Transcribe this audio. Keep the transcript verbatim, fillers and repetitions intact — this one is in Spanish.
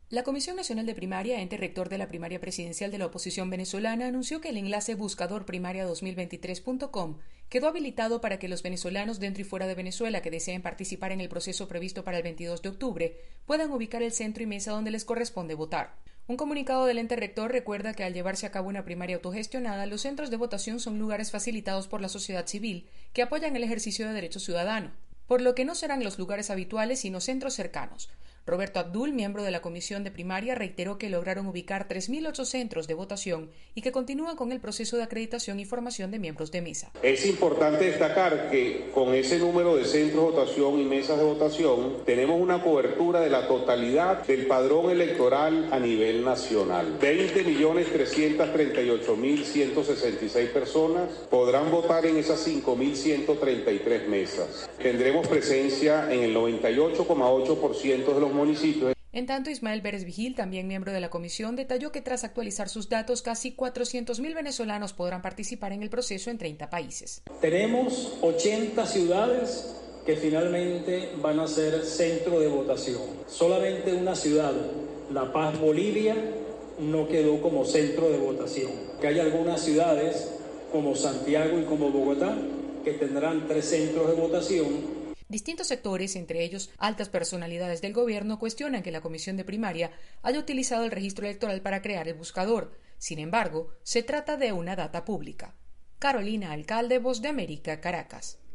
La Comisión Nacional de Primaria, ente rector de la primaria presidencial de la oposición venezolana, anunció que el enlace buscador primaria dos mil veintitrés punto com quedó habilitado para que los venezolanos dentro y fuera de Venezuela que deseen participar en el proceso previsto para el veintidós de octubre puedan ubicar el centro y mesa donde les corresponde votar. Un comunicado del ente rector recuerda que al llevarse a cabo una primaria autogestionada, los centros de votación son lugares facilitados por la sociedad civil que apoyan el ejercicio de derecho ciudadano, por lo que no serán los lugares habituales sino centros cercanos. Roberto Abdul, miembro de la Comisión de Primaria, reiteró que lograron ubicar tres mil ocho centros de votación y que continúan con el proceso de acreditación y formación de miembros de mesa. Es importante destacar que con ese número de centros de votación y mesas de votación tenemos una cobertura de la totalidad del padrón electoral a nivel nacional. veinte millones trescientos treinta y ocho mil ciento sesenta y seis personas podrán votar en esas cinco mil ciento treinta y tres mesas. Tendremos presencia en el noventa y ocho coma ocho por ciento de los municipios. En tanto, Ismael Pérez Vigil, también miembro de la comisión, detalló que tras actualizar sus datos, casi cuatrocientos mil venezolanos podrán participar en el proceso en treinta países. Tenemos ochenta ciudades que finalmente van a ser centro de votación. Solamente una ciudad, La Paz, Bolivia, no quedó como centro de votación. Que hay algunas ciudades como Santiago y como Bogotá que tendrán tres centros de votación. Distintos sectores, entre ellos altas personalidades del gobierno, cuestionan que la Comisión de Primaria haya utilizado el registro electoral para crear el buscador. Sin embargo, se trata de una data pública. Carolina Alcalde, Voz de América, Caracas.